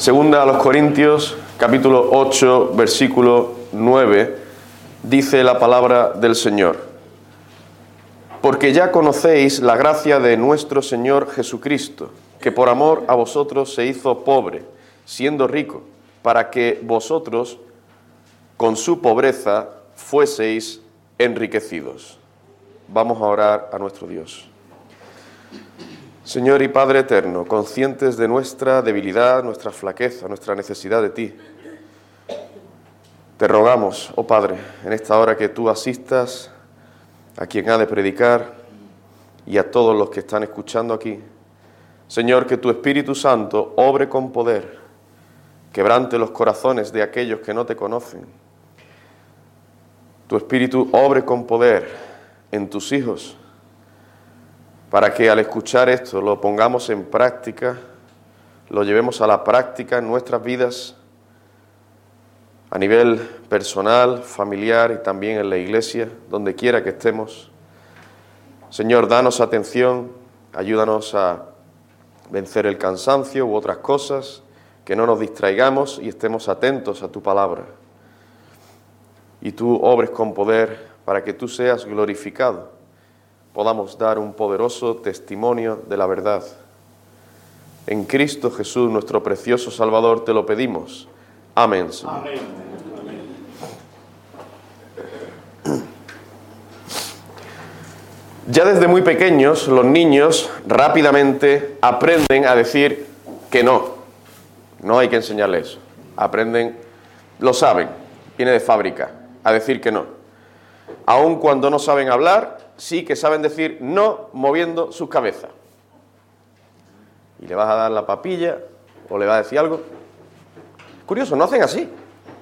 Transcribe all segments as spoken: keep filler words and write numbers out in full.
Segunda a los Corintios, capítulo ocho, versículo nueve, dice la palabra del Señor. Porque ya conocéis la gracia de nuestro Señor Jesucristo, que por amor a vosotros se hizo pobre, siendo rico, para que vosotros, con su pobreza, fueseis enriquecidos. Vamos a orar a nuestro Dios. Señor y Padre eterno, conscientes de nuestra debilidad, nuestra flaqueza, nuestra necesidad de ti, te rogamos, oh Padre, en esta hora que tú asistas a quien ha de predicar y a todos los que están escuchando aquí. Señor, que tu Espíritu Santo obre con poder, quebrante los corazones de aquellos que no te conocen. Tu Espíritu obre con poder en tus hijos, para que al escuchar esto lo pongamos en práctica, lo llevemos a la práctica en nuestras vidas, a nivel personal, familiar y también en la iglesia, donde quiera que estemos. Señor, danos atención, ayúdanos a vencer el cansancio u otras cosas, que no nos distraigamos y estemos atentos a tu palabra. Y tú obres con poder para que tú seas glorificado, podamos dar un poderoso testimonio de la verdad. En Cristo Jesús, nuestro precioso Salvador, te lo pedimos. Amén, Señor. Amén. Ya desde muy pequeños, los niños rápidamente aprenden a decir que no. No hay que enseñarles eso. Aprenden, lo saben, viene de fábrica, a decir que no. Aun cuando no saben hablar, sí que saben decir no moviendo sus cabezas. Y le vas a dar la papilla o le vas a decir algo. Es curioso, no hacen así.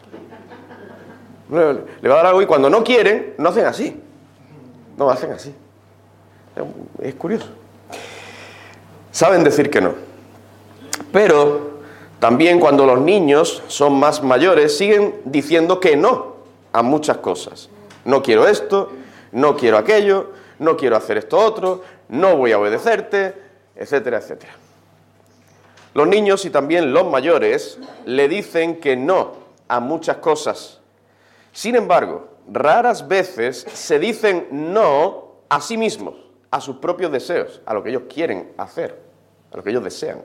Le vas a dar algo y cuando no quieren, no hacen así. No, hacen así. Es curioso. Saben decir que no. Pero también cuando los niños son más mayores, siguen diciendo que no a muchas cosas. No quiero esto, no quiero aquello, no quiero hacer esto otro, no voy a obedecerte, etcétera, etcétera. Los niños y también los mayores le dicen que no a muchas cosas. Sin embargo, raras veces se dicen no a sí mismos, a sus propios deseos, a lo que ellos quieren hacer, a lo que ellos desean.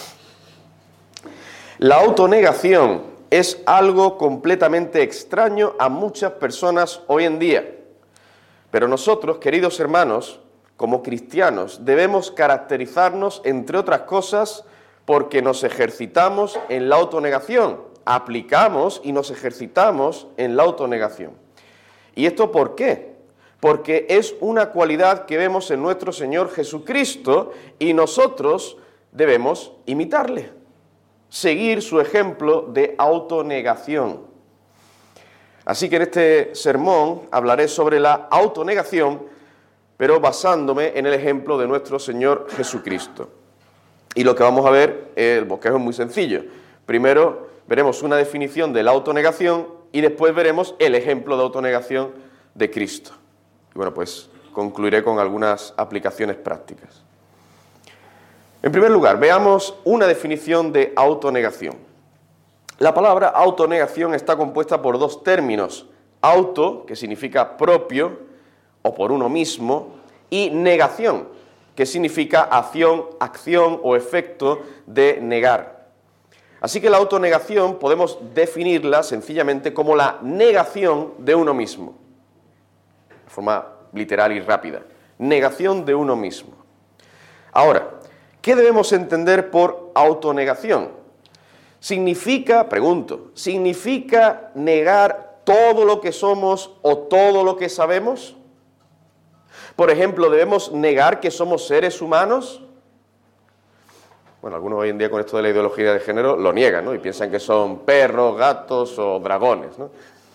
La autonegación es algo completamente extraño a muchas personas hoy en día. Pero nosotros, queridos hermanos, como cristianos, debemos caracterizarnos, entre otras cosas, porque nos ejercitamos en la autonegación, aplicamos y nos ejercitamos en la autonegación. ¿Y esto por qué? Porque es una cualidad que vemos en nuestro Señor Jesucristo y nosotros debemos imitarle, seguir su ejemplo de autonegación. Así que en este sermón hablaré sobre la autonegación, pero basándome en el ejemplo de nuestro Señor Jesucristo. Y lo que vamos a ver, el bosquejo es muy sencillo. Primero veremos una definición de la autonegación y después veremos el ejemplo de autonegación de Cristo. Y bueno, pues concluiré con algunas aplicaciones prácticas. En primer lugar, veamos una definición de autonegación. La palabra autonegación está compuesta por dos términos: auto, que significa propio o por uno mismo, y negación, que significa acción, acción o efecto de negar. Así que la autonegación podemos definirla sencillamente como la negación de uno mismo, de forma literal y rápida. Negación de uno mismo. Ahora, ¿qué debemos entender por autonegación? ¿Significa, pregunto, ¿significa negar todo lo que somos o todo lo que sabemos? Por ejemplo, ¿debemos negar que somos seres humanos? Bueno, algunos hoy en día con esto de la ideología de género lo niegan, ¿no? Y piensan que son perros, gatos o dragones, ¿no?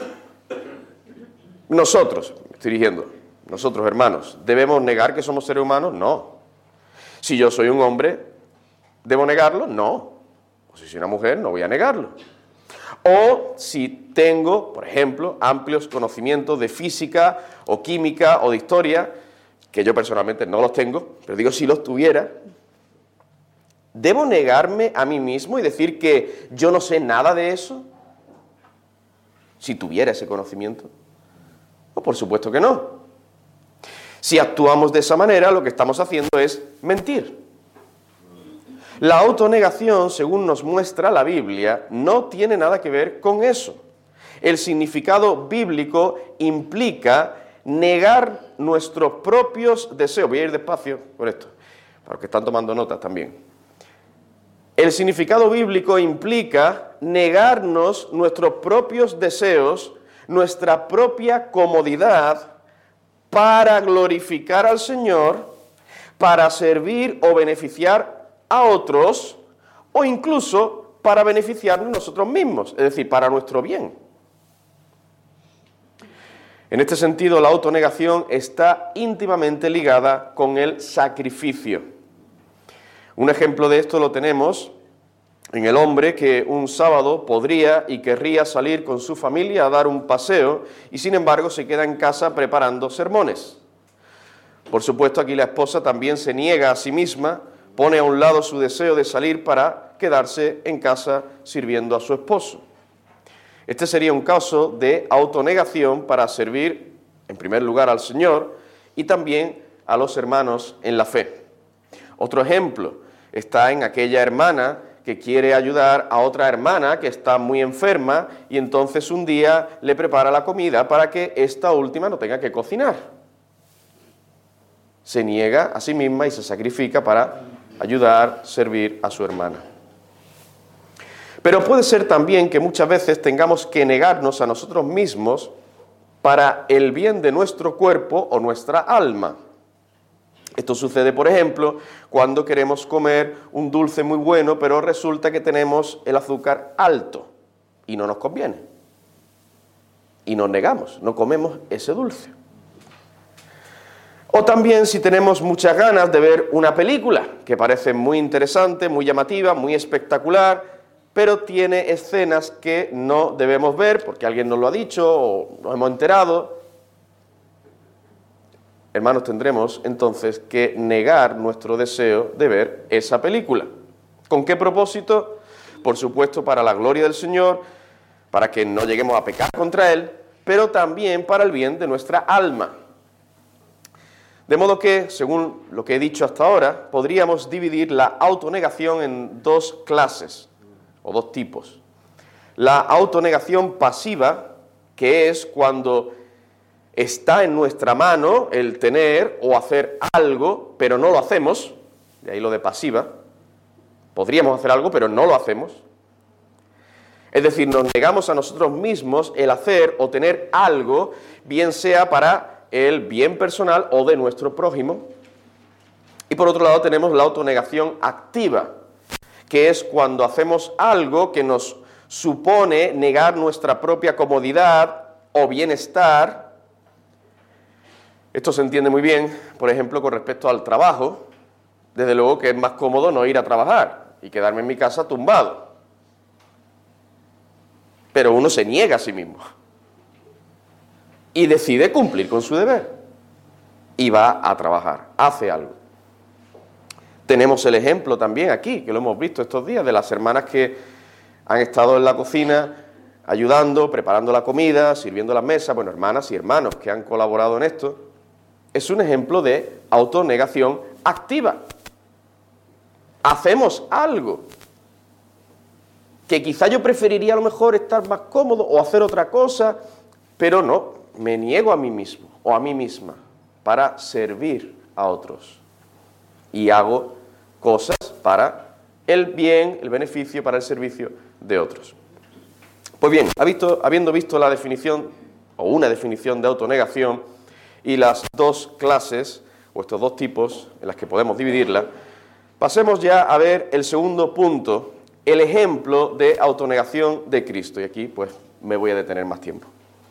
Nosotros, me estoy dirigiendo, nosotros hermanos, ¿debemos negar que somos seres humanos? No. Si yo soy un hombre, ¿debo negarlo? No. O si soy una mujer, no voy a negarlo. O si tengo, por ejemplo, amplios conocimientos de física o química o de historia, que yo personalmente no los tengo, pero digo si los tuviera, ¿Debo negarme a mí mismo y decir que yo no sé nada de eso? Si tuviera ese conocimiento. No, por supuesto que no. Si actuamos de esa manera, lo que estamos haciendo es mentir. La autonegación, según nos muestra la Biblia, no tiene nada que ver con eso. El significado bíblico implica negar nuestros propios deseos. Voy a ir despacio por esto, para los que están tomando notas también. El significado bíblico implica negarnos nuestros propios deseos, nuestra propia comodidad, para glorificar al Señor, para servir o beneficiar a otros, o incluso para beneficiarnos nosotros mismos, es decir, para nuestro bien. En este sentido, la autonegación está íntimamente ligada con el sacrificio. Un ejemplo de esto lo tenemos en el hombre que un sábado podría y querría salir con su familia a dar un paseo y sin embargo se queda en casa preparando sermones. Por supuesto, aquí la esposa también se niega a sí misma, pone a un lado su deseo de salir para quedarse en casa sirviendo a su esposo. Este sería un caso de autonegación para servir, en primer lugar, al Señor y también a los hermanos en la fe. Otro ejemplo está en aquella hermana que quiere ayudar a otra hermana que está muy enferma y entonces un día le prepara la comida para que esta última no tenga que cocinar. Se niega a sí misma y se sacrifica para ayudar, servir a su hermana. Pero puede ser también que muchas veces tengamos que negarnos a nosotros mismos para el bien de nuestro cuerpo o nuestra alma. Esto sucede, por ejemplo, cuando queremos comer un dulce muy bueno, pero resulta que tenemos el azúcar alto y no nos conviene. Y nos negamos, no comemos ese dulce. O también si tenemos muchas ganas de ver una película que parece muy interesante, muy llamativa, muy espectacular, pero tiene escenas que no debemos ver porque alguien nos lo ha dicho o nos hemos enterado. Hermanos, tendremos entonces que negar nuestro deseo de ver esa película. ¿Con qué propósito? Por supuesto, para la gloria del Señor, para que no lleguemos a pecar contra Él, pero también para el bien de nuestra alma. De modo que, según lo que he dicho hasta ahora, podríamos dividir la autonegación en dos clases, o dos tipos. La autonegación pasiva, que es cuando está en nuestra mano el tener o hacer algo, pero no lo hacemos, de ahí lo de pasiva. Podríamos hacer algo, pero no lo hacemos. Es decir, nos negamos a nosotros mismos el hacer o tener algo, bien sea para el bien personal o de nuestro prójimo. Y por otro lado tenemos la autonegación activa, que es cuando hacemos algo que nos supone negar nuestra propia comodidad o bienestar. Esto se entiende muy bien, por ejemplo, con respecto al trabajo. Desde luego que es más cómodo no ir a trabajar y quedarme en mi casa tumbado. Pero uno se niega a sí mismo y decide cumplir con su deber y va a trabajar, hace algo. Tenemos el ejemplo también aquí, que lo hemos visto estos días, de las hermanas que han estado en la cocina ayudando, preparando la comida, sirviendo las mesas. Bueno, hermanas y hermanos que han colaborado en esto. Es un ejemplo de autonegación activa. Hacemos algo que quizá yo preferiría a lo mejor estar más cómodo o hacer otra cosa, pero no, me niego a mí mismo o a mí misma para servir a otros. Y hago cosas para el bien, el beneficio, para el servicio de otros. Pues bien, habiendo visto la definición, o una definición de autonegación, y las dos clases, o estos dos tipos, en las que podemos dividirla, pasemos ya a ver el segundo punto, el ejemplo de autonegación de Cristo. Y aquí, pues, me voy a detener más tiempo.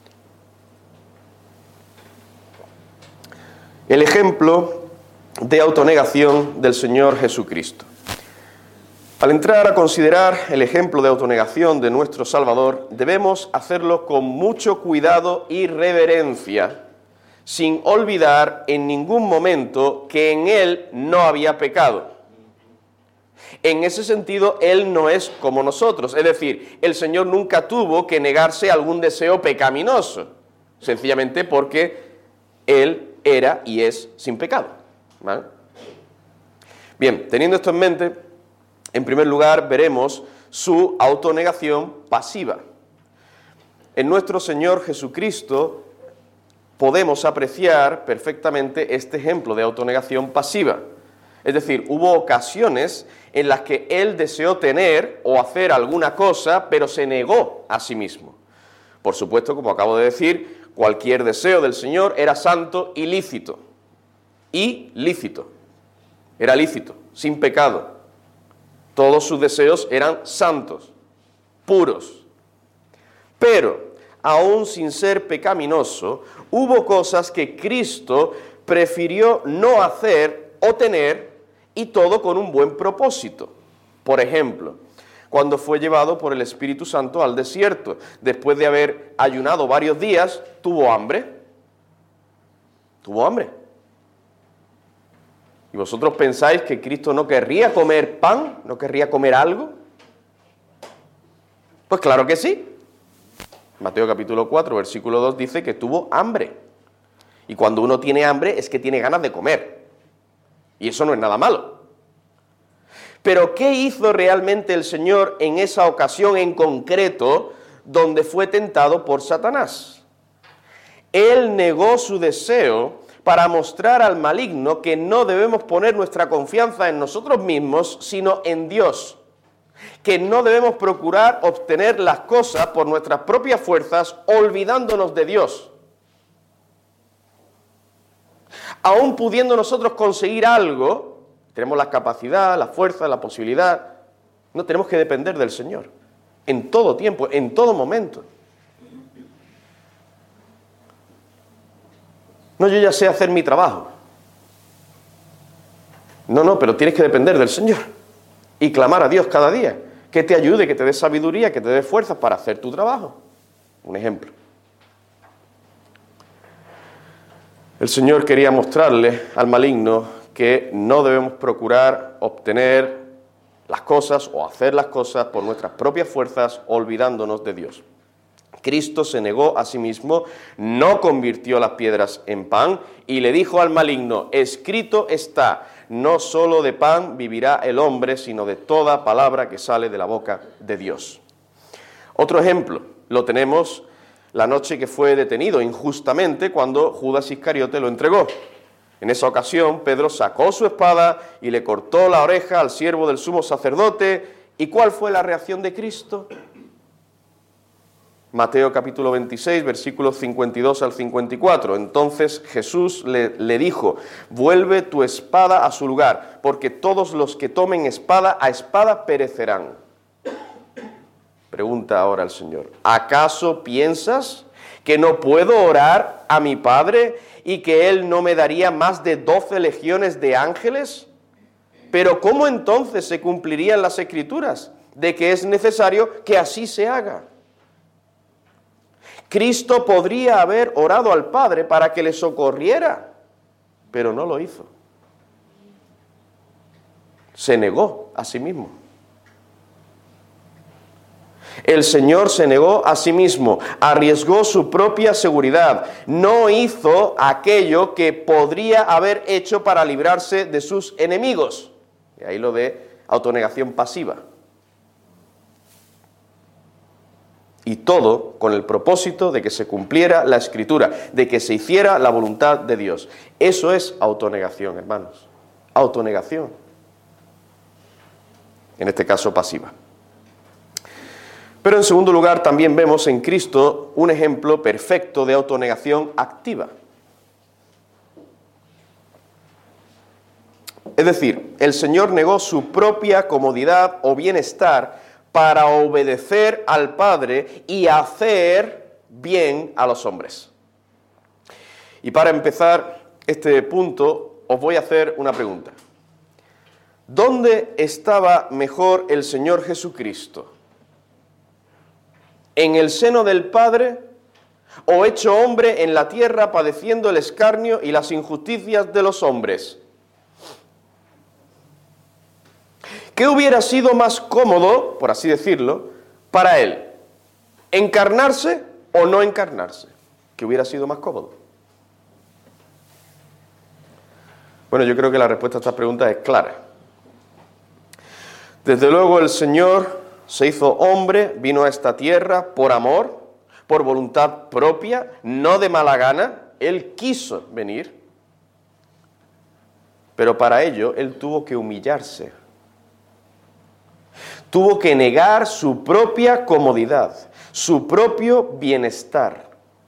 El ejemplo de autonegación del Señor Jesucristo. Al entrar a considerar el ejemplo de autonegación de nuestro Salvador, debemos hacerlo con mucho cuidado y reverencia, sin olvidar en ningún momento que en Él no había pecado. En ese sentido, Él no es como nosotros. Es decir, el Señor nunca tuvo que negarse a algún deseo pecaminoso, sencillamente porque Él era y es sin pecado, ¿vale? Bien, teniendo esto en mente, en primer lugar veremos su autonegación pasiva. En nuestro Señor Jesucristo podemos apreciar perfectamente este ejemplo de autonegación pasiva. Es decir, hubo ocasiones en las que Él deseó tener o hacer alguna cosa, pero se negó a sí mismo. Por supuesto, como acabo de decir, cualquier deseo del Señor era santo y lícito. Y lícito. Era lícito, sin pecado. Todos sus deseos eran santos, puros. Pero, aún sin ser pecaminoso, hubo cosas que Cristo prefirió no hacer o tener, y todo con un buen propósito. Por ejemplo, cuando fue llevado por el Espíritu Santo al desierto, después de haber ayunado varios días, tuvo hambre. Tuvo hambre. ¿Y vosotros pensáis que Cristo no querría comer pan? ¿No querría comer algo? Pues claro que sí. Mateo capítulo cuatro, versículo dos dice que tuvo hambre. Y cuando uno tiene hambre es que tiene ganas de comer. Y eso no es nada malo. Pero ¿qué hizo realmente el Señor en esa ocasión en concreto donde fue tentado por Satanás? Él negó su deseo para mostrar al maligno que no debemos poner nuestra confianza en nosotros mismos, sino en Dios. Que no debemos procurar obtener las cosas por nuestras propias fuerzas, olvidándonos de Dios. Aún pudiendo nosotros conseguir algo, tenemos la capacidad, la fuerza, la posibilidad, no tenemos que depender del Señor, en todo tiempo, en todo momento. No, yo ya sé hacer mi trabajo. No, no, pero tienes que depender del Señor y clamar a Dios cada día, que te ayude, que te dé sabiduría, que te dé fuerzas para hacer tu trabajo. Un ejemplo. El Señor quería mostrarle al maligno que no debemos procurar obtener las cosas o hacer las cosas por nuestras propias fuerzas, olvidándonos de Dios. Cristo se negó a sí mismo, no convirtió las piedras en pan y le dijo al maligno: escrito está, no solo de pan vivirá el hombre, sino de toda palabra que sale de la boca de Dios. Otro ejemplo lo tenemos la noche que fue detenido injustamente cuando Judas Iscariote lo entregó. En esa ocasión, Pedro sacó su espada y le cortó la oreja al siervo del sumo sacerdote. ¿Y cuál fue la reacción de Cristo? Mateo capítulo veintiséis, versículos cincuenta y dos al cincuenta y cuatro. Entonces Jesús le, le dijo: vuelve tu espada a su lugar, porque todos los que tomen espada a espada perecerán. Pregunta ahora el Señor: ¿acaso piensas que no puedo orar a mi Padre y que Él no me daría más de doce legiones de ángeles? Pero ¿cómo entonces se cumplirían las Escrituras de que es necesario que así se haga? Cristo podría haber orado al Padre para que le socorriera, pero no lo hizo. Se negó a sí mismo. El Señor se negó a sí mismo, arriesgó su propia seguridad, no hizo aquello que podría haber hecho para librarse de sus enemigos. Y ahí lo de autonegación pasiva. Y todo con el propósito de que se cumpliera la Escritura, de que se hiciera la voluntad de Dios. Eso es autonegación, hermanos. Autonegación. En este caso, pasiva. Pero en segundo lugar, también vemos en Cristo un ejemplo perfecto de autonegación activa. Es decir, el Señor negó su propia comodidad o bienestar para obedecer al Padre y hacer bien a los hombres. Y para empezar este punto, os voy a hacer una pregunta. ¿Dónde estaba mejor el Señor Jesucristo? ¿En el seno del Padre o hecho hombre en la tierra padeciendo el escarnio y las injusticias de los hombres? ¿Qué hubiera sido más cómodo, por así decirlo, para él? ¿Encarnarse o no encarnarse? ¿Qué hubiera sido más cómodo? Bueno, yo creo que la respuesta a esta pregunta es clara. Desde luego el Señor se hizo hombre, vino a esta tierra por amor, por voluntad propia, no de mala gana. Él quiso venir, pero para ello Él tuvo que humillarse. Tuvo que negar su propia comodidad, su propio bienestar.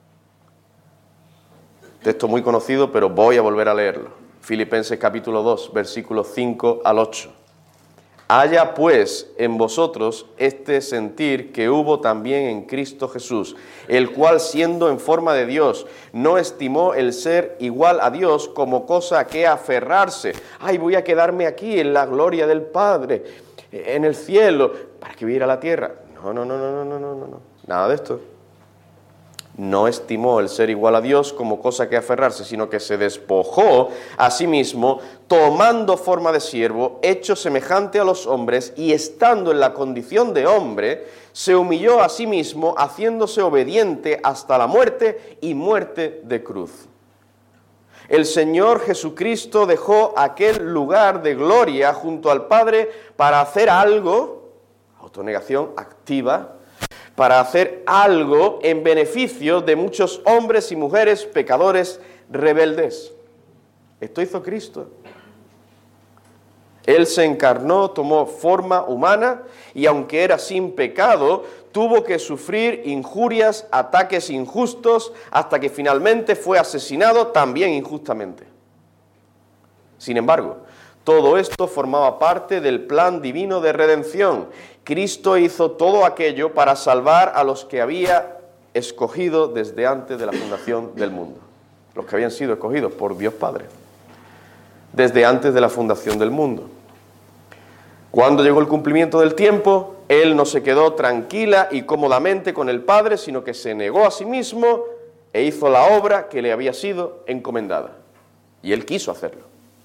Texto muy conocido, pero voy a volver a leerlo. Filipenses capítulo dos, versículos cinco al ocho. Haya pues en vosotros este sentir que hubo también en Cristo Jesús, el cual siendo en forma de Dios, no estimó el ser igual a Dios como cosa a que aferrarse. Ay, voy a quedarme aquí en la gloria del Padre, en el cielo, para que viera la tierra. No, no, no, no, no, no, no, no, nada de esto. No estimó el ser igual a Dios como cosa que aferrarse, sino que se despojó a sí mismo, tomando forma de siervo, hecho semejante a los hombres, y estando en la condición de hombre, se humilló a sí mismo, haciéndose obediente hasta la muerte y muerte de cruz. El Señor Jesucristo dejó aquel lugar de gloria junto al Padre para hacer algo, autonegación activa, para hacer algo en beneficio de muchos hombres y mujeres pecadores rebeldes. Esto hizo Cristo. Él se encarnó, tomó forma humana y aunque era sin pecado, tuvo que sufrir injurias, ataques injustos, hasta que finalmente fue asesinado también injustamente. Sin embargo, todo esto formaba parte del plan divino de redención. Cristo hizo todo aquello para salvar a los que había escogido desde antes de la fundación del mundo. Los que habían sido escogidos por Dios Padre, desde antes de la fundación del mundo. Cuando llegó el cumplimiento del tiempo, Él no se quedó tranquila y cómodamente con el Padre, sino que se negó a sí mismo e hizo la obra que le había sido encomendada. Y Él quiso hacerlo.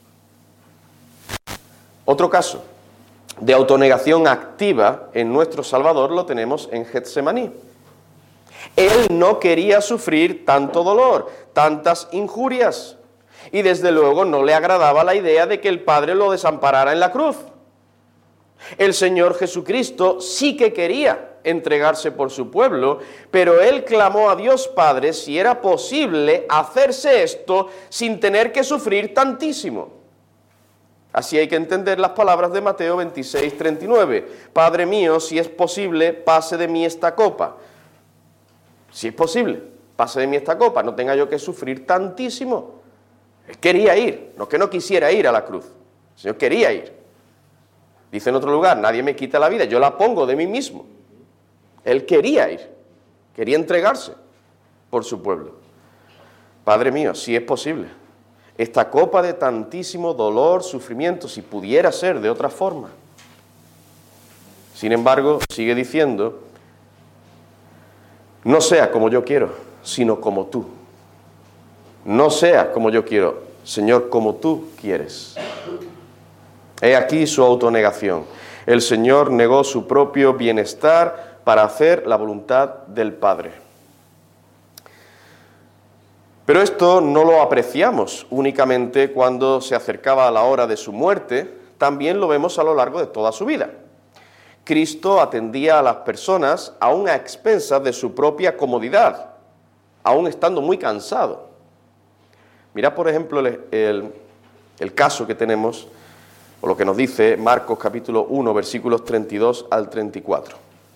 Otro caso de autonegación activa en nuestro Salvador lo tenemos en Getsemaní. Él no quería sufrir tanto dolor, tantas injurias, y desde luego no le agradaba la idea de que el Padre lo desamparara en la cruz. El Señor Jesucristo sí que quería entregarse por su pueblo, pero Él clamó a Dios Padre si era posible hacerse esto sin tener que sufrir tantísimo. Así hay que entender las palabras de Mateo veintiséis, treinta y nueve. Padre mío, si es posible, pase de mí esta copa. Si es posible, pase de mí esta copa, no tenga yo que sufrir tantísimo. Él quería ir, no que no quisiera ir a la cruz. El Señor quería ir. Dice en otro lugar, nadie me quita la vida, yo la pongo de mí mismo. Él quería ir, quería entregarse por su pueblo. Padre mío, si es posible, esta copa de tantísimo dolor, sufrimiento, si pudiera ser de otra forma. Sin embargo, sigue diciendo, no sea como yo quiero, sino como tú. No sea como yo quiero, Señor, como tú quieres. He aquí su autonegación. El Señor negó su propio bienestar para hacer la voluntad del Padre. Pero esto no lo apreciamos únicamente cuando se acercaba a la hora de su muerte, también lo vemos a lo largo de toda su vida. Cristo atendía a las personas aún a expensas de su propia comodidad, aún estando muy cansado. Mirad, por ejemplo, el, el, el caso que tenemos, o lo que nos dice Marcos capítulo uno, versículos treinta y dos al treinta y cuatro.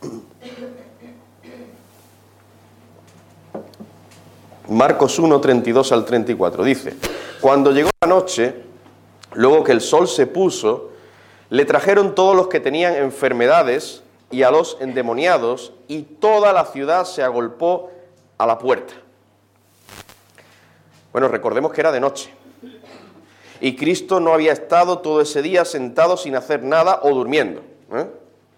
Marcos uno, treinta y dos al treinta y cuatro, dice, cuando llegó la noche, luego que el sol se puso, le trajeron todos los que tenían enfermedades y a los endemoniados, y toda la ciudad se agolpó a la puerta. Bueno, recordemos que era de noche, y Cristo no había estado todo ese día sentado sin hacer nada o durmiendo, ¿eh?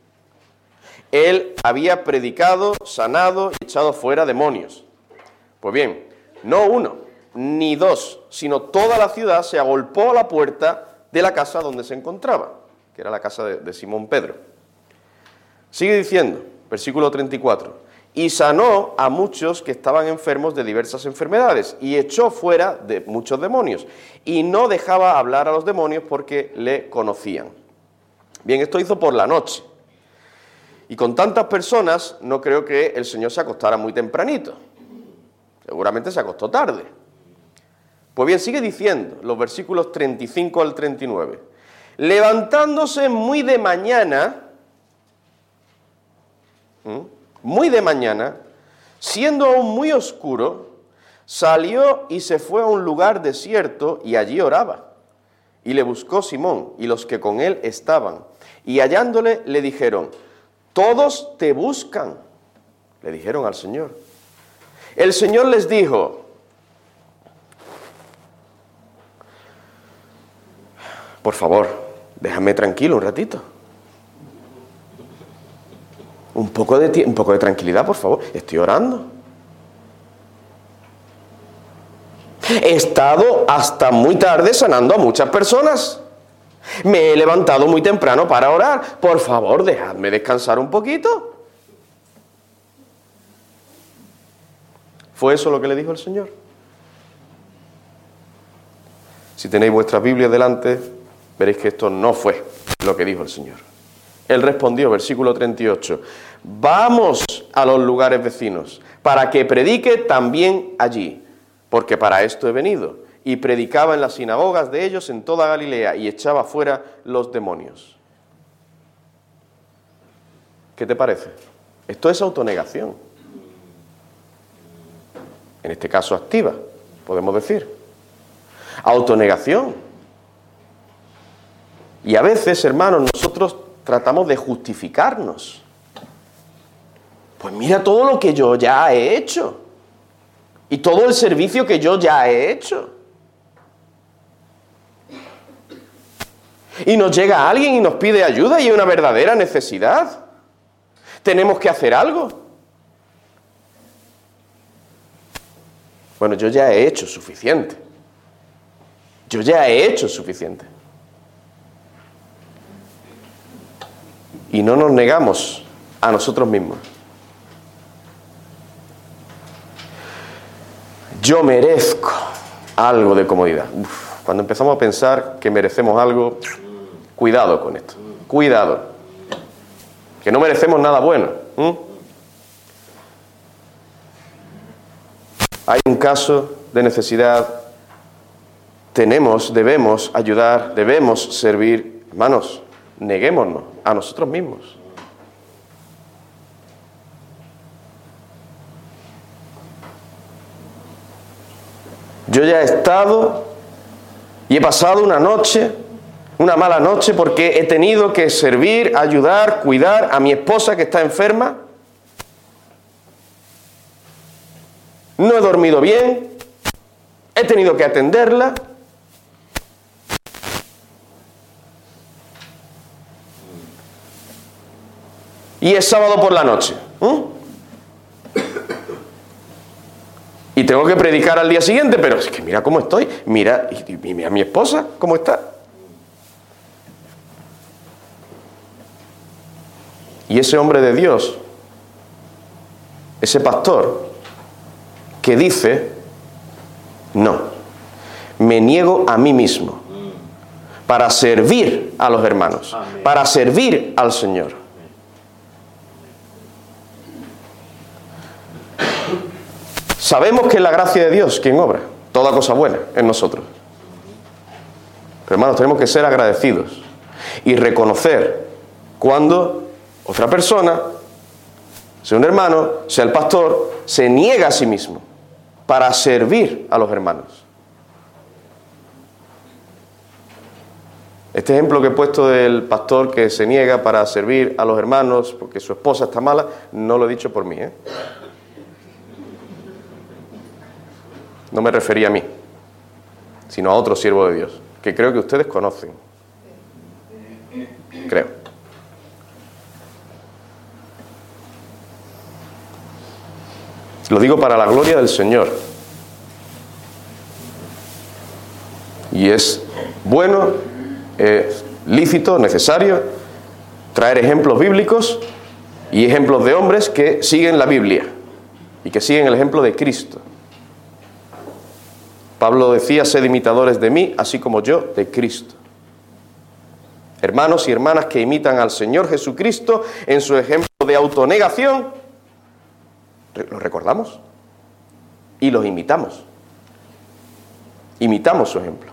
Él había predicado, sanado y echado fuera demonios. Pues bien, no uno, ni dos, sino toda la ciudad se agolpó a la puerta de la casa donde se encontraba. que era la casa de, de Simón Pedro. Sigue diciendo, versículo treinta y cuatro, y sanó a muchos que estaban enfermos de diversas enfermedades, y echó fuera de muchos demonios, y no dejaba hablar a los demonios porque le conocían. Bien, esto hizo por la noche. Y con tantas personas, no creo que el Señor se acostara muy tempranito. Seguramente se acostó tarde. Pues bien, sigue diciendo, los versículos treinta y cinco al treinta y nueve. Levantándose muy de mañana, ¿m? muy de mañana, siendo aún muy oscuro, salió y se fue a un lugar desierto y allí oraba. Y le buscó Simón y los que con él estaban. Y hallándole le dijeron, todos te buscan, le dijeron al Señor. El Señor les dijo, por favor, déjame tranquilo un ratito. Un poco de, un poco de tranquilidad, por favor. Estoy orando. He estado hasta muy tarde sanando a muchas personas. Me he levantado muy temprano para orar. Por favor, dejadme descansar un poquito. ¿Fue eso lo que le dijo el Señor? Si tenéis vuestra Biblia delante, veréis que esto no fue lo que dijo el Señor. Él respondió, versículo treinta y ocho, vamos a los lugares vecinos, para que predique también allí, porque para esto he venido. Y predicaba en las sinagogas de ellos en toda Galilea, y echaba fuera los demonios. ¿Qué te parece? Esto es autonegación. En este caso activa, podemos decir. Autonegación. Y a veces, hermanos, nosotros tratamos de justificarnos. Pues mira todo lo que yo ya he hecho. Y todo el servicio que yo ya he hecho. Y nos llega alguien y nos pide ayuda y hay una verdadera necesidad. Tenemos que hacer algo. Bueno, yo ya he hecho suficiente. Yo ya he hecho suficiente. Y no nos negamos a nosotros mismos. Yo merezco algo de comodidad. Uf, cuando empezamos a pensar que merecemos algo, cuidado con esto. Cuidado. Que no merecemos nada bueno. ¿Mm? Hay un caso de necesidad. Tenemos, debemos ayudar, debemos servir. Hermanos, neguémonos a nosotros mismos. Yo ya he estado y he pasado una noche, una mala noche, porque he tenido que servir, ayudar, cuidar a mi esposa que está enferma. No he dormido bien, he tenido que atenderla. Y es sábado por la noche. ¿eh? Y tengo que predicar al día siguiente, pero es que mira cómo estoy. Mira, y, y mira a mi esposa, cómo está. Y ese hombre de Dios, ese pastor, que dice, no, me niego a mí mismo para servir a los hermanos, Amén. Para servir al Señor. Sabemos que es la gracia de Dios quien obra toda cosa buena en nosotros. Pero hermanos, tenemos que ser agradecidos y reconocer cuando otra persona, sea un hermano, sea el pastor, se niega a sí mismo para servir a los hermanos. Este ejemplo que he puesto del pastor que se niega para servir a los hermanos porque su esposa está mala, no lo he dicho por mí, ¿eh? No me refería a mí, sino a otro siervo de Dios, que creo que ustedes conocen. Creo. Lo digo para la gloria del Señor. Y es bueno, eh, lícito, necesario, traer ejemplos bíblicos y ejemplos de hombres que siguen la Biblia y que siguen el ejemplo de Cristo. Pablo decía, sed imitadores de mí, así como yo de Cristo. Hermanos y hermanas que imitan al Señor Jesucristo en su ejemplo de autonegación, los recordamos y los imitamos. Imitamos su ejemplo.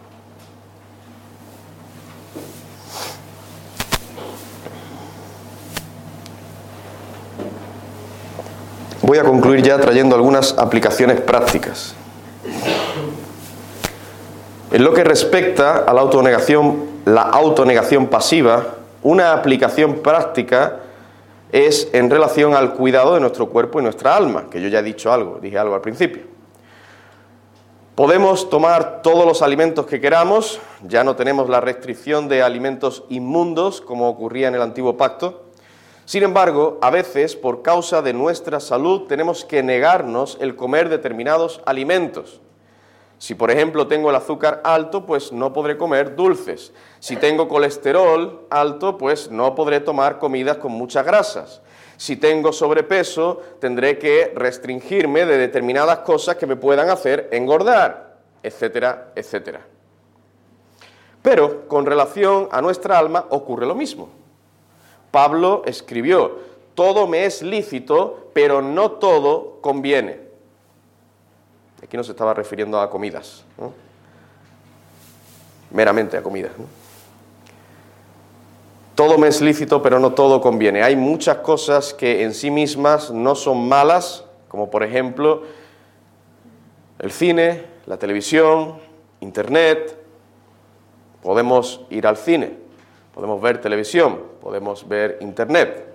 Voy a concluir ya trayendo algunas aplicaciones prácticas. En lo que respecta a la autonegación, la autonegación pasiva, una aplicación práctica es en relación al cuidado de nuestro cuerpo y nuestra alma, que yo ya he dicho algo, dije algo al principio. Podemos tomar todos los alimentos que queramos, ya no tenemos la restricción de alimentos inmundos como ocurría en el antiguo pacto. Sin embargo, a veces, por causa de nuestra salud, tenemos que negarnos el comer determinados alimentos. Si, por ejemplo, tengo el azúcar alto, pues no podré comer dulces. Si tengo colesterol alto, pues no podré tomar comidas con muchas grasas. Si tengo sobrepeso, tendré que restringirme de determinadas cosas que me puedan hacer engordar, etcétera, etcétera. Pero, con relación a nuestra alma, ocurre lo mismo. Pablo escribió, todo me es lícito, pero no todo conviene. Aquí no se estaba refiriendo a comidas, ¿no? Meramente a comidas, ¿no? Todo me es lícito, pero no todo conviene. Hay muchas cosas que en sí mismas no son malas, como por ejemplo el cine, la televisión, internet. Podemos ir al cine. Podemos ver televisión, podemos ver internet.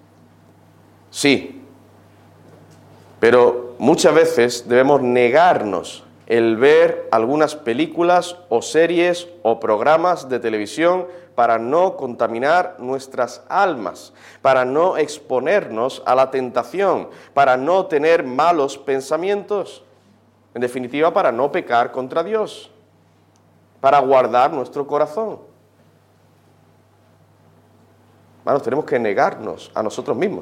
Sí, pero muchas veces debemos negarnos el ver algunas películas o series o programas de televisión para no contaminar nuestras almas, para no exponernos a la tentación, para no tener malos pensamientos, en definitiva, para no pecar contra Dios, para guardar nuestro corazón. Hermanos, tenemos que negarnos a nosotros mismos.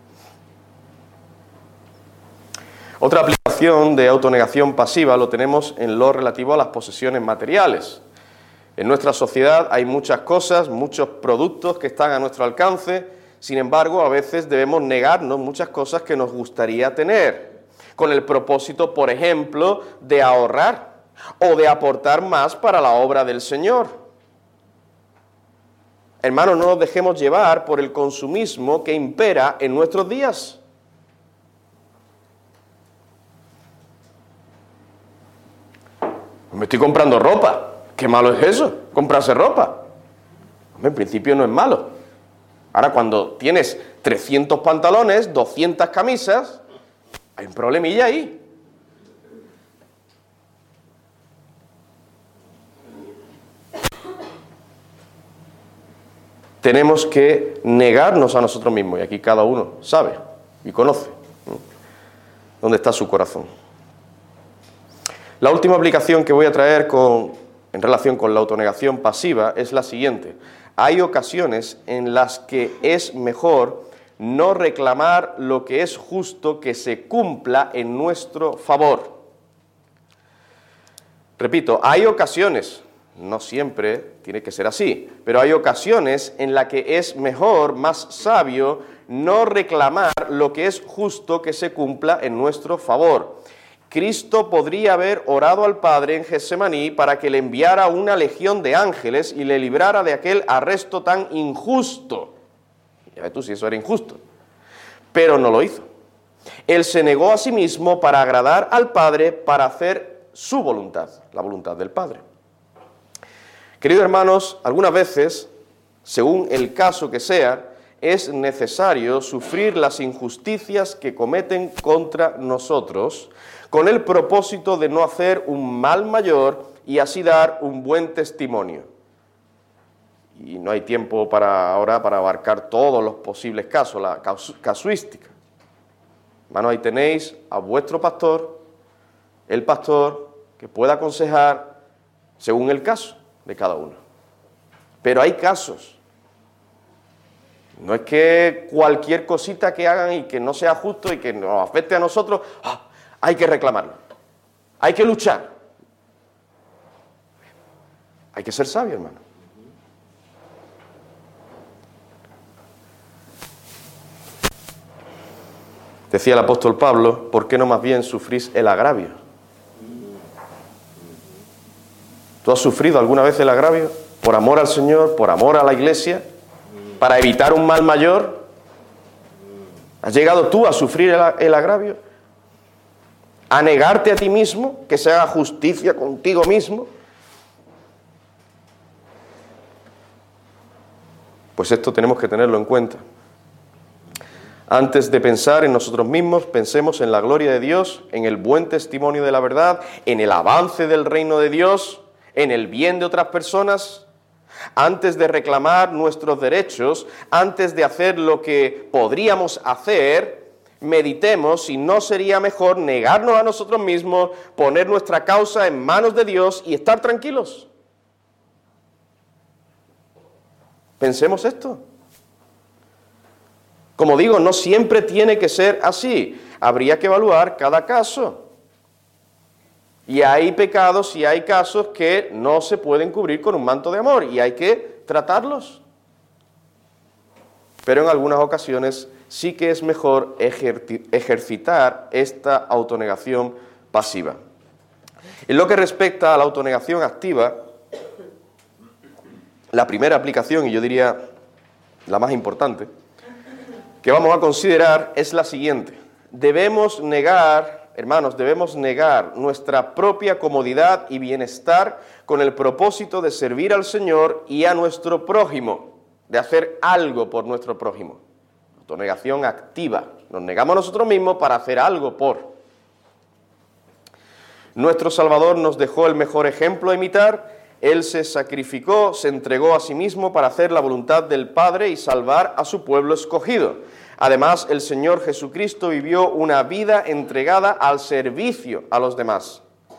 Otra aplicación de autonegación pasiva lo tenemos en lo relativo a las posesiones materiales. En nuestra sociedad hay muchas cosas, muchos productos que están a nuestro alcance, sin embargo, a veces debemos negarnos muchas cosas que nos gustaría tener, con el propósito, por ejemplo, de ahorrar o de aportar más para la obra del Señor. Hermanos, no nos dejemos llevar por el consumismo que impera en nuestros días. Me estoy comprando ropa. ¿Qué malo es eso? Comprarse ropa. Hombre, en principio no es malo. Ahora, cuando tienes trescientos pantalones, doscientas camisas, hay un problemilla ahí. Tenemos que negarnos a nosotros mismos, y aquí cada uno sabe y conoce, ¿no?, dónde está su corazón. La última aplicación que voy a traer con, en relación con la autonegación pasiva es la siguiente. Hay ocasiones en las que es mejor no reclamar lo que es justo que se cumpla en nuestro favor. Repito, hay ocasiones, no siempre tiene que ser así, pero hay ocasiones en las que es mejor, más sabio, no reclamar lo que es justo que se cumpla en nuestro favor. Cristo podría haber orado al Padre en Getsemaní para que le enviara una legión de ángeles y le librara de aquel arresto tan injusto. Ya ves tú si eso era injusto. Pero no lo hizo. Él se negó a sí mismo para agradar al Padre, para hacer su voluntad, la voluntad del Padre. Queridos hermanos, algunas veces, según el caso que sea, es necesario sufrir las injusticias que cometen contra nosotros, con el propósito de no hacer un mal mayor y así dar un buen testimonio. Y no hay tiempo para ahora para abarcar todos los posibles casos, la casuística. Hermanos, ahí tenéis a vuestro pastor, el pastor que pueda aconsejar según el caso de cada uno. Pero hay casos. No es que cualquier cosita que hagan y que no sea justo y que nos afecte a nosotros, ¡ah!, hay que reclamarlo. Hay que luchar. Hay que ser sabio, hermano. Decía el apóstol Pablo, ¿por qué no más bien sufrís el agravio? ¿Tú has sufrido alguna vez el agravio? ¿Por amor al Señor? ¿Por amor a la Iglesia? ¿Para evitar un mal mayor? ¿Has llegado tú a sufrir el, el agravio? ¿A negarte a ti mismo? ¿Que se haga justicia contigo mismo? Pues esto tenemos que tenerlo en cuenta. Antes de pensar en nosotros mismos, pensemos en la gloria de Dios, en el buen testimonio de la verdad, en el avance del reino de Dios, en el bien de otras personas. Antes de reclamar nuestros derechos, antes de hacer lo que podríamos hacer, meditemos si no sería mejor negarnos a nosotros mismos, poner nuestra causa en manos de Dios y estar tranquilos. Pensemos esto. Como digo, no siempre tiene que ser así. Habría que evaluar cada caso. Y hay pecados y hay casos que no se pueden cubrir con un manto de amor y hay que tratarlos. Pero en algunas ocasiones sí que es mejor ejercitar esta autonegación pasiva. En lo que respecta a la autonegación activa, la primera aplicación, y yo diría la más importante, que vamos a considerar es la siguiente. Debemos negar, hermanos, debemos negar nuestra propia comodidad y bienestar con el propósito de servir al Señor y a nuestro prójimo, de hacer algo por nuestro prójimo. Autonegación activa. Nos negamos a nosotros mismos para hacer algo por. Nuestro Salvador nos dejó el mejor ejemplo a imitar. Él se sacrificó, se entregó a sí mismo para hacer la voluntad del Padre y salvar a su pueblo escogido. Además, el Señor Jesucristo vivió una vida entregada al servicio a los demás.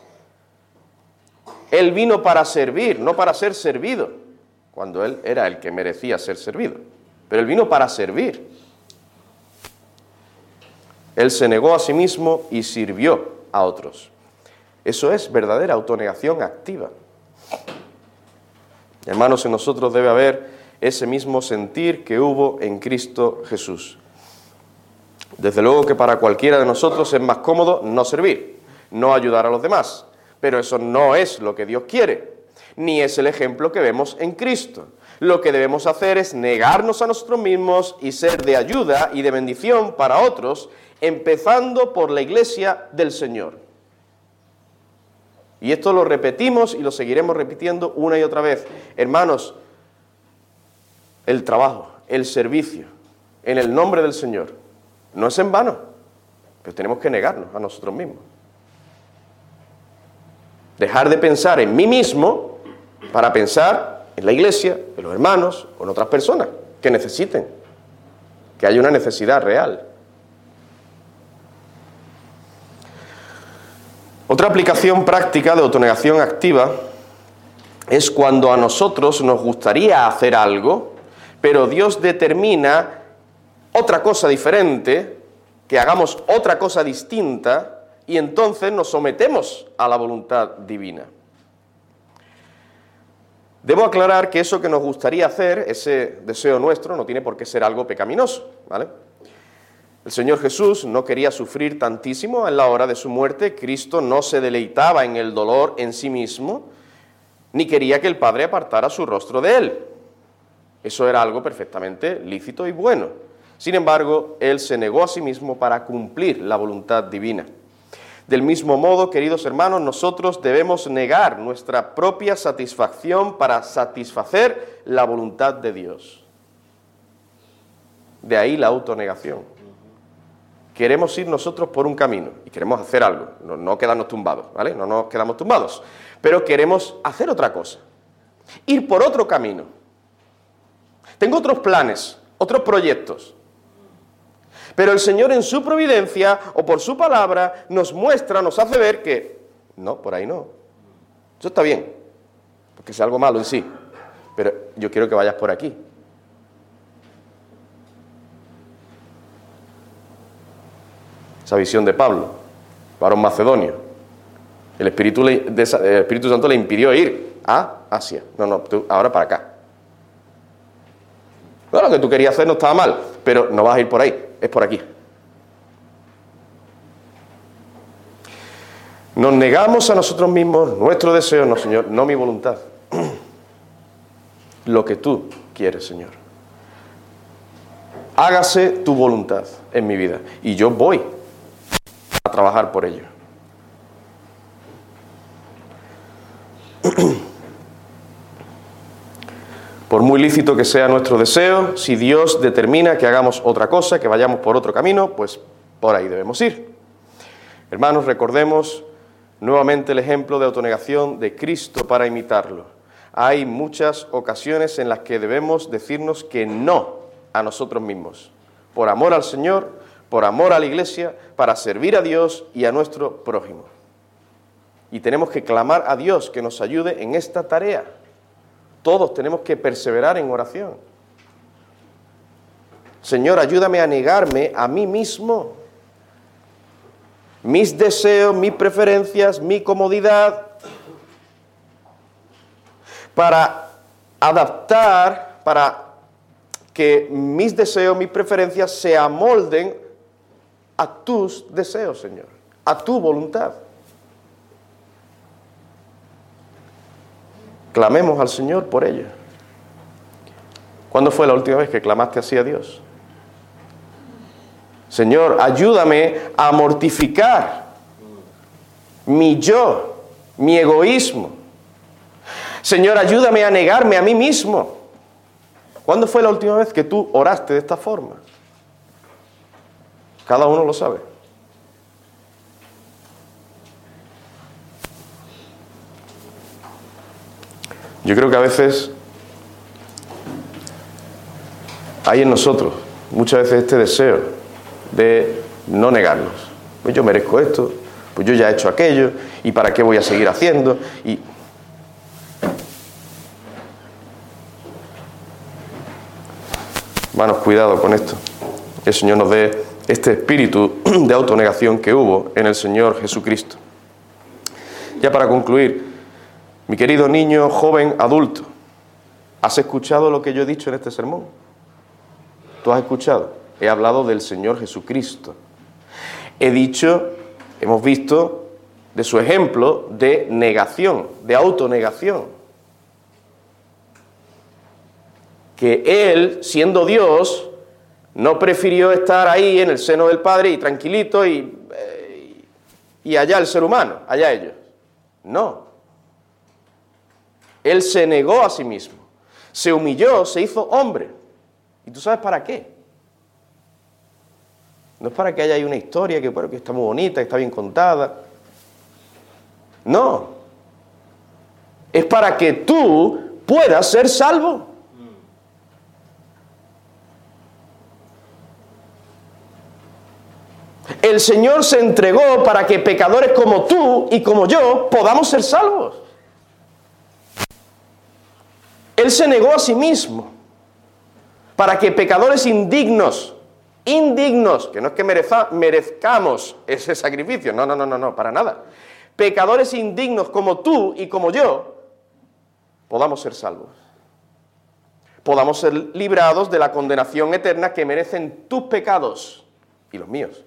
Él vino para servir, no para ser servido, cuando Él era el que merecía ser servido. Pero Él vino para servir. Él se negó a sí mismo y sirvió a otros. Eso es verdadera autonegación activa. Hermanos, en nosotros debe haber ese mismo sentir que hubo en Cristo Jesús. Desde luego que para cualquiera de nosotros es más cómodo no servir, no ayudar a los demás, pero eso no es lo que Dios quiere, ni es el ejemplo que vemos en Cristo. Lo que debemos hacer es negarnos a nosotros mismos y ser de ayuda y de bendición para otros, empezando por la Iglesia del Señor. Y esto lo repetimos y lo seguiremos repitiendo una y otra vez. Hermanos, el trabajo, el servicio, en el nombre del Señor, no es en vano, pero tenemos que negarnos a nosotros mismos. Dejar de pensar en mí mismo para pensar en la Iglesia, en los hermanos, o en otras personas que necesiten, que haya una necesidad real. Otra aplicación práctica de autonegación activa es cuando a nosotros nos gustaría hacer algo, pero Dios determina otra cosa diferente, que hagamos otra cosa distinta, y entonces nos sometemos a la voluntad divina. Debo aclarar que eso que nos gustaría hacer, ese deseo nuestro, no tiene por qué ser algo pecaminoso, ¿vale? El Señor Jesús no quería sufrir tantísimo en la hora de su muerte. Cristo no se deleitaba en el dolor en sí mismo, ni quería que el Padre apartara su rostro de Él. Eso era algo perfectamente lícito y bueno. Sin embargo, Él se negó a sí mismo para cumplir la voluntad divina. Del mismo modo, queridos hermanos, nosotros debemos negar nuestra propia satisfacción para satisfacer la voluntad de Dios. De ahí la autonegación. Queremos ir nosotros por un camino y queremos hacer algo, no, no quedarnos tumbados, ¿vale? No nos quedamos tumbados, pero queremos hacer otra cosa, ir por otro camino. Tengo otros planes, otros proyectos, pero el Señor en su providencia o por su palabra nos muestra, nos hace ver que no, por ahí no. Eso está bien, porque es algo malo en sí, pero yo quiero que vayas por aquí. Esa visión de Pablo, varón macedonio. El Espíritu, le, de, el Espíritu Santo le impidió ir a Asia. No, no, tú, ahora para acá. Bueno, lo que tú querías hacer no estaba mal, pero no vas a ir por ahí, es por aquí. Nos negamos a nosotros mismos, nuestro deseo, no, Señor, no mi voluntad. Lo que tú quieres, Señor. Hágase tu voluntad en mi vida. Y yo voy a trabajar por ello. Por muy lícito que sea nuestro deseo, si Dios determina que hagamos otra cosa, que vayamos por otro camino, pues por ahí debemos ir. Hermanos, recordemos nuevamente el ejemplo de autonegación de Cristo para imitarlo. Hay muchas ocasiones en las que debemos decirnos que no a nosotros mismos, por amor al Señor, por amor a la Iglesia, para servir a Dios y a nuestro prójimo. Y tenemos que clamar a Dios que nos ayude en esta tarea. Todos tenemos que perseverar en oración. Señor, ayúdame a negarme a mí mismo. Mis deseos, mis preferencias, mi comodidad, para adaptar, para que mis deseos, mis preferencias se amolden a tus deseos, Señor, a tu voluntad. Clamemos al Señor por ello. ¿Cuándo fue la última vez que clamaste así a Dios? Señor, ayúdame a mortificar mi yo, mi egoísmo. Señor, ayúdame a negarme a mí mismo. ¿Cuándo fue la última vez que tú oraste de esta forma? Cada uno lo sabe. Yo creo que a veces hay en nosotros muchas veces este deseo de no negarnos. Pues yo merezco esto, pues yo ya he hecho aquello, ¿y para qué voy a seguir haciendo? Y hermanos, cuidado con esto. El Señor nos dé este espíritu de autonegación que hubo en el Señor Jesucristo. Ya para concluir, mi querido niño, joven, adulto, ¿has escuchado lo que yo he dicho en este sermón? ¿Tú has escuchado? He hablado del Señor Jesucristo. He dicho, hemos visto, de su ejemplo de negación, de autonegación. Que Él, siendo Dios, no prefirió estar ahí en el seno del Padre y tranquilito y, eh, y allá el ser humano, allá ellos. No. Él se negó a sí mismo, se humilló, se hizo hombre. ¿Y tú sabes para qué? No es para que haya ahí una historia que, bueno, que está muy bonita, que está bien contada. No. Es para que tú puedas ser salvo. El Señor se entregó para que pecadores como tú y como yo podamos ser salvos. Él se negó a sí mismo para que pecadores indignos, indignos, que no es que mereza, merezcamos ese sacrificio, no, no, no, no, no, para nada. Pecadores indignos como tú y como yo, podamos ser salvos. Podamos ser librados de la condenación eterna que merecen tus pecados y los míos.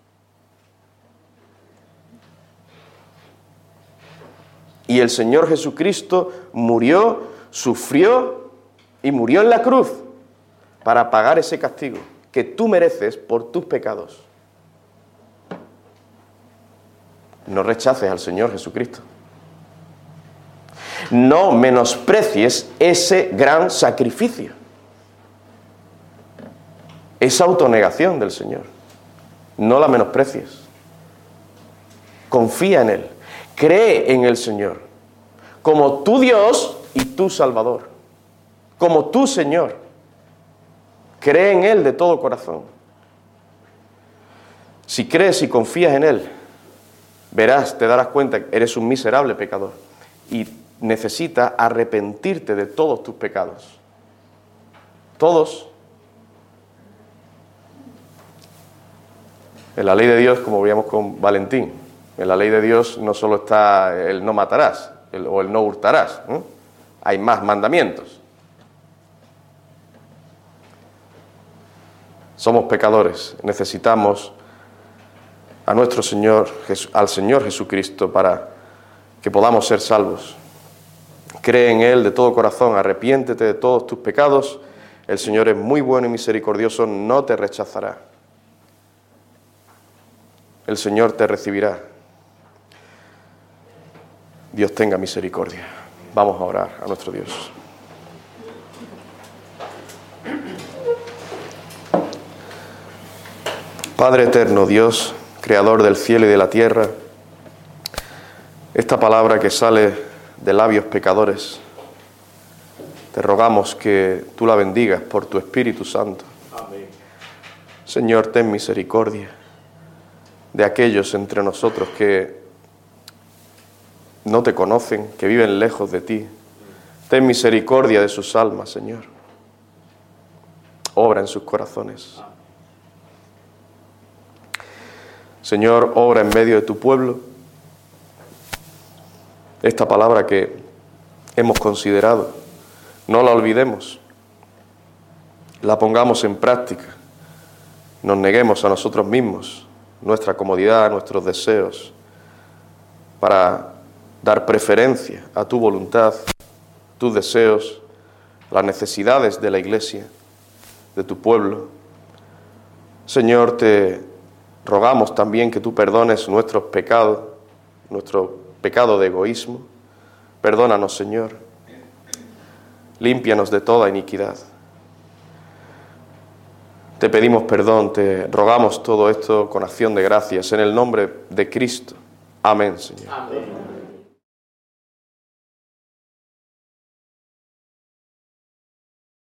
Y el Señor Jesucristo murió, sufrió y murió en la cruz para pagar ese castigo que tú mereces por tus pecados. No rechaces al Señor Jesucristo. No menosprecies ese gran sacrificio, esa autonegación del Señor. No la menosprecies. Confía en Él. Cree en el Señor como tu Dios y tu Salvador, como tu Señor. Cree en Él de todo corazón. Si crees y confías en Él, verás, te darás cuenta que eres un miserable pecador y necesitas arrepentirte de todos tus pecados. Todos. En la ley de Dios, como veíamos con Valentín, en la ley de Dios no solo está el no matarás el, o el no hurtarás, ¿eh? Hay más mandamientos. Somos pecadores, necesitamos a nuestro Señor, al Señor Jesucristo para que podamos ser salvos. Cree en Él de todo corazón, arrepiéntete de todos tus pecados. El Señor es muy bueno y misericordioso, no te rechazará. El Señor te recibirá. Dios tenga misericordia. Vamos a orar a nuestro Dios. Padre eterno, Dios, creador del cielo y de la tierra, esta palabra que sale de labios pecadores, te rogamos que tú la bendigas por tu Espíritu Santo. Amén. Señor, ten misericordia de aquellos entre nosotros que no te conocen, que viven lejos de ti. Ten misericordia de sus almas, Señor. Obra en sus corazones. Señor, obra en medio de tu pueblo. Esta palabra que hemos considerado, no la olvidemos. La pongamos en práctica. Nos neguemos a nosotros mismos, nuestra comodidad, nuestros deseos, para dar preferencia a tu voluntad, tus deseos, las necesidades de la Iglesia, de tu pueblo. Señor, te rogamos también que tú perdones nuestros pecados, nuestro pecado de egoísmo. Perdónanos, Señor. Límpianos de toda iniquidad. Te pedimos perdón, te rogamos todo esto con acción de gracias, en el nombre de Cristo. Amén, Señor. Amén.